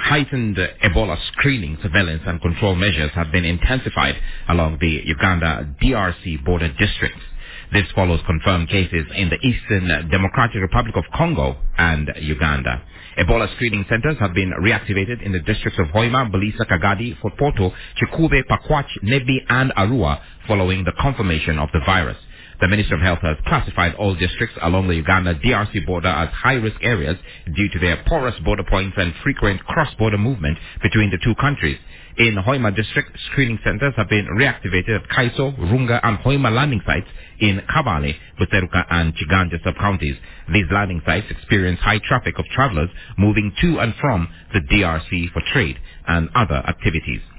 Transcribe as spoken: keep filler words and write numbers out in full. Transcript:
heightened uh, Ebola screening, surveillance and control measures have been intensified along the Uganda-D R C border districts. This follows confirmed cases in the Eastern Democratic Republic of Congo and Uganda. Ebola screening centers have been reactivated in the districts of Hoima, Bulisa, Kagadi, Fortporto, Chikube, Pakwach, Nebi and Arua following the confirmation of the virus. The Ministry of Health has classified all districts along the Uganda-D R C border as high-risk areas due to their porous border points and frequent cross-border movement between the two countries. In Hoima district, screening centers have been reactivated at Kaiso, Runga and Hoima landing sites in Kabale, Buseruka and Chiganja sub-counties. These landing sites experience high traffic of travelers moving to and from the D R C for trade and other activities.